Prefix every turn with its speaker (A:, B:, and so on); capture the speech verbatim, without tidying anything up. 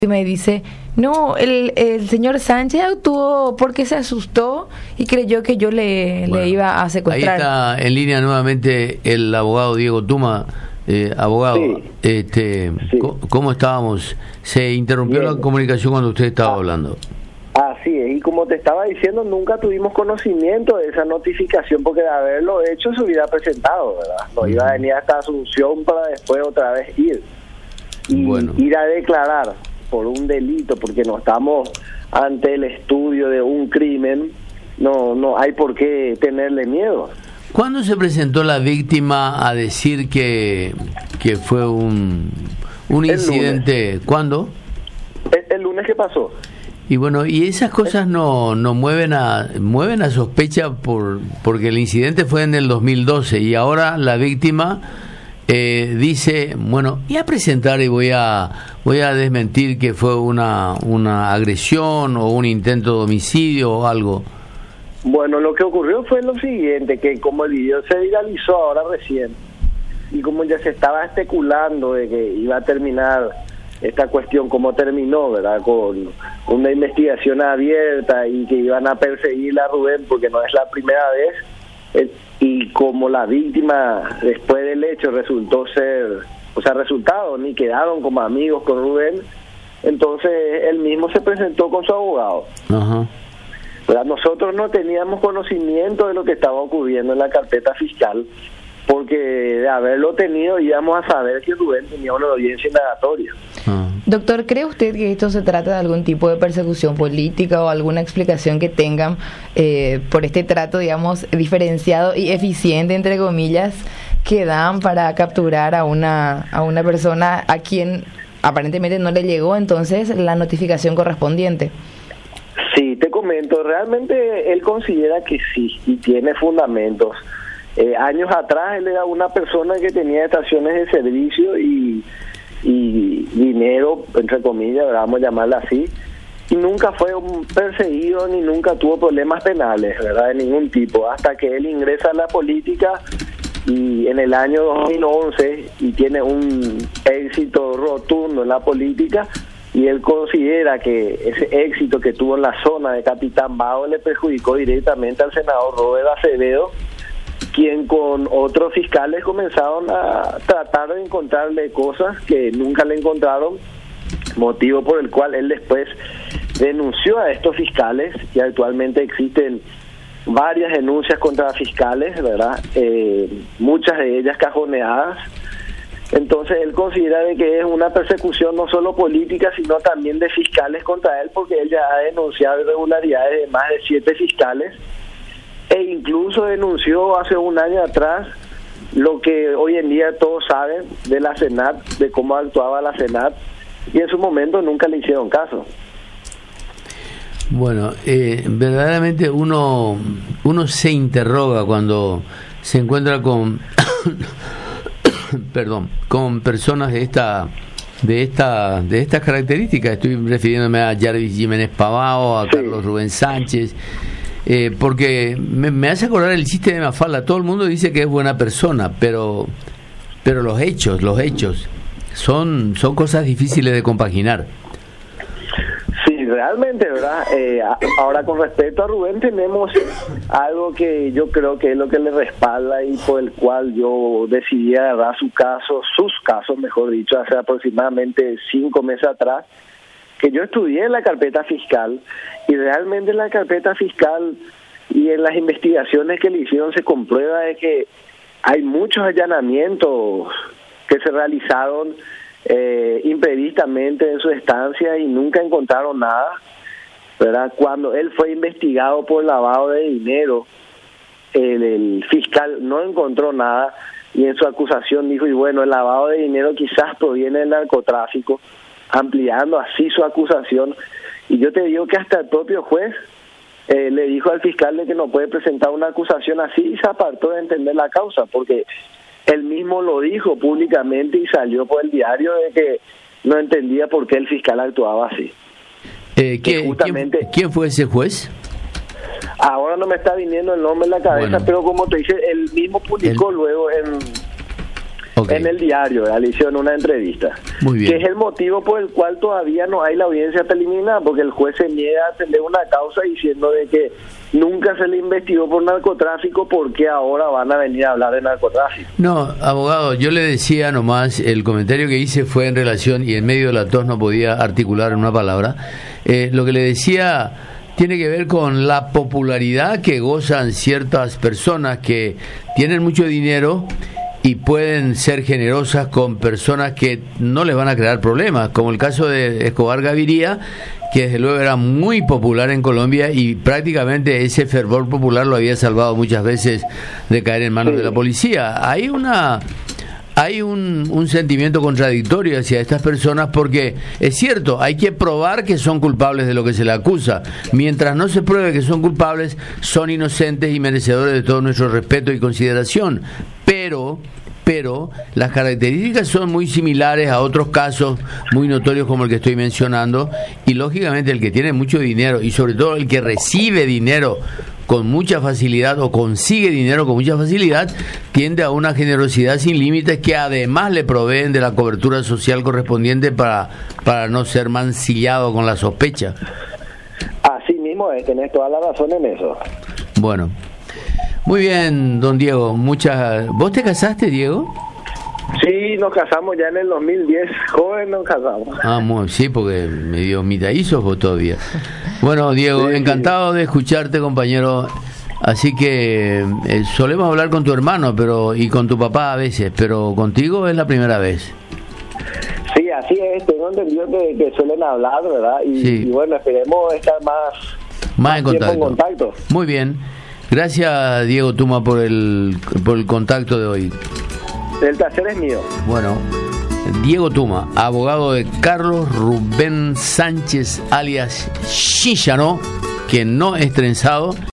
A: me dice, no, el, el señor Sánchez actuó porque se asustó y creyó que yo le, bueno, le iba a secuestrar.
B: Ahí está en línea nuevamente el abogado Diego Tuma. Eh, abogado,
C: sí.
B: este,
C: Sí.
B: ¿cómo estábamos? Se interrumpió
C: Bien.
B: la comunicación cuando usted estaba
C: ah,
B: hablando.
C: Así es, y como te estaba diciendo, nunca tuvimos conocimiento de esa notificación, porque de haberlo hecho se hubiera presentado, ¿verdad? No iba a venir hasta Asunción para después otra vez ir. Y
B: Bueno.
C: ir a declarar por un delito, porque no estamos ante el estudio de un crimen, no no hay por qué tenerle miedo.
B: ¿Cuándo se presentó la víctima a decir que, que fue un, un
C: El
B: incidente?
C: lunes.
B: ¿Cuándo?
C: El, el lunes que pasó.
B: Y bueno, y esas cosas no no mueven a mueven a sospecha por porque el incidente fue en el dos mil doce y ahora la víctima eh, dice, bueno, voy a presentar y voy a voy a desmentir que fue una una agresión o un intento de homicidio o algo.
C: Bueno, lo que ocurrió fue lo siguiente, que como el video se viralizó ahora recién, y como ya se estaba especulando de que iba a terminar esta cuestión como terminó, ¿verdad? Con una investigación abierta y que iban a perseguir a Rubén porque no es la primera vez, eh, y como la víctima después del hecho resultó ser, o sea, resultado, ni quedaron como amigos con Rubén, entonces él mismo se presentó con su abogado.
B: Ajá.
C: ¿Verdad? Nosotros no teníamos conocimiento de lo que estaba ocurriendo en la carpeta fiscal, porque de haberlo tenido íbamos a saber que Rubén tenía una audiencia indagatoria.
B: Ah.
A: Doctor, ¿cree usted que esto se trata de algún tipo de persecución política o alguna explicación que tengan eh, por este trato, digamos, diferenciado y eficiente, entre comillas, que dan para capturar a una, a una persona a quien aparentemente no le llegó entonces la notificación correspondiente?
C: Sí, te comento, realmente él considera que sí, y tiene fundamentos. Eh, años atrás él era una persona que tenía estaciones de servicio y, y dinero, entre comillas, vamos a llamarla así, y nunca fue un perseguido ni nunca tuvo problemas penales, ¿verdad? De ningún tipo, hasta que él ingresa a la política y en el año dos mil once y tiene un éxito rotundo en la política, y él considera que ese éxito que tuvo en la zona de Capitán Bajo le perjudicó directamente al senador Robert Acevedo, quien con otros fiscales comenzaron a tratar de encontrarle cosas que nunca le encontraron, motivo por el cual él después denunció a estos fiscales, y actualmente existen varias denuncias contra fiscales, ¿verdad? Eh, muchas de ellas cajoneadas. Entonces él considera de que es una persecución no solo política, sino también de fiscales contra él, porque él ya ha denunciado irregularidades de más de siete fiscales, e incluso denunció hace un año atrás lo que hoy en día todos saben de la Senat, de cómo actuaba la Senat, y en su momento nunca le hicieron caso.
B: Bueno, eh, verdaderamente uno uno se interroga cuando se encuentra con perdón, con personas de esta de esta de estas características. Estoy refiriéndome a Jarvis Jiménez Pavao, a
C: Sí.
B: Carlos Rubén Sánchez, eh, porque me, me hace acordar el chiste de Mafalda. Todo el mundo dice que es buena persona, pero pero los hechos, los hechos son son cosas difíciles de compaginar.
C: Sí, realmente, ¿verdad? Eh, a- ahora, con respecto a Rubén, tenemos algo que yo creo que es lo que le respalda y por el cual yo decidí agarrar su caso, sus casos, mejor dicho, hace aproximadamente cinco meses atrás, que yo estudié en la carpeta fiscal, y realmente en la carpeta fiscal y en las investigaciones que le hicieron se comprueba de que hay muchos allanamientos que se realizaron eh, imprevistamente en su estancia y nunca encontraron nada, ¿verdad? Cuando él fue investigado por lavado de dinero, el, el fiscal no encontró nada, y en su acusación dijo, y bueno, el lavado de dinero quizás proviene del narcotráfico, ampliando así su acusación. Y yo te digo que hasta el propio juez eh, le dijo al fiscal de que no puede presentar una acusación así, y se apartó de entender la causa, porque él mismo lo dijo públicamente y salió por el diario de que no entendía por qué el fiscal actuaba así.
B: Eh, ¿quién,
C: justamente,
B: ¿quién, ¿Quién fue ese juez?
C: Ahora no me está viniendo el nombre en la cabeza,
B: Bueno.
C: pero como te dice, él mismo publicó
B: El...
C: luego en
B: Okay.
C: En el diario, le hicieron una entrevista.
B: Muy bien.
C: Que es el motivo por el cual todavía no hay la audiencia preliminar, porque el juez se niega a atender una causa diciendo de que nunca se le investigó por narcotráfico, porque ahora van a venir a hablar de narcotráfico.
B: No, abogado, yo le decía nomás, el comentario que hice fue en relación, y en medio de la tos no podía articular en una palabra, eh, lo que le decía tiene que ver con la popularidad que gozan ciertas personas que tienen mucho dinero y pueden ser generosas con personas que no les van a crear problemas, como el caso de Escobar Gaviria, que desde luego era muy popular en Colombia y prácticamente ese fervor popular lo había salvado muchas veces de caer en manos
C: sí.
B: de la policía. Hay una hay un, un sentimiento contradictorio hacia estas personas, porque es cierto, hay que probar que son culpables de lo que se les acusa. Mientras no se pruebe que son culpables, son inocentes y merecedores de todo nuestro respeto y consideración. Pero pero las características son muy similares a otros casos muy notorios como el que estoy mencionando, y lógicamente el que tiene mucho dinero y sobre todo el que recibe dinero con mucha facilidad o consigue dinero con mucha facilidad tiende a una generosidad sin límites, que además le proveen de la cobertura social correspondiente para, para no ser mancillado con la sospecha.
C: Así mismo es, tenés toda la razón en eso.
B: Bueno, muy bien, don Diego. Muchas. ¿Vos te casaste, Diego?
C: Sí, nos casamos ya en el dos mil diez, joven nos casamos.
B: Ah, muy, sí, porque medio mitadizos vos todavía. Bueno, Diego,
C: sí,
B: encantado
C: sí.
B: de escucharte, compañero. Así que eh, solemos hablar con tu hermano pero y con tu papá a veces, pero contigo es la primera vez.
C: Sí, así es, tengo entendido que, que suelen hablar, ¿verdad? Y,
B: Sí.
C: y bueno, esperemos estar más,
B: Más en
C: tiempo
B: contacto.
C: en contacto.
B: Muy bien. Gracias, Diego Tuma, por el, por el contacto de hoy.
C: El placer es mío.
B: Bueno, Diego Tuma, abogado de Carlos Rubén Sánchez, alias Chillano, que no es trenzado.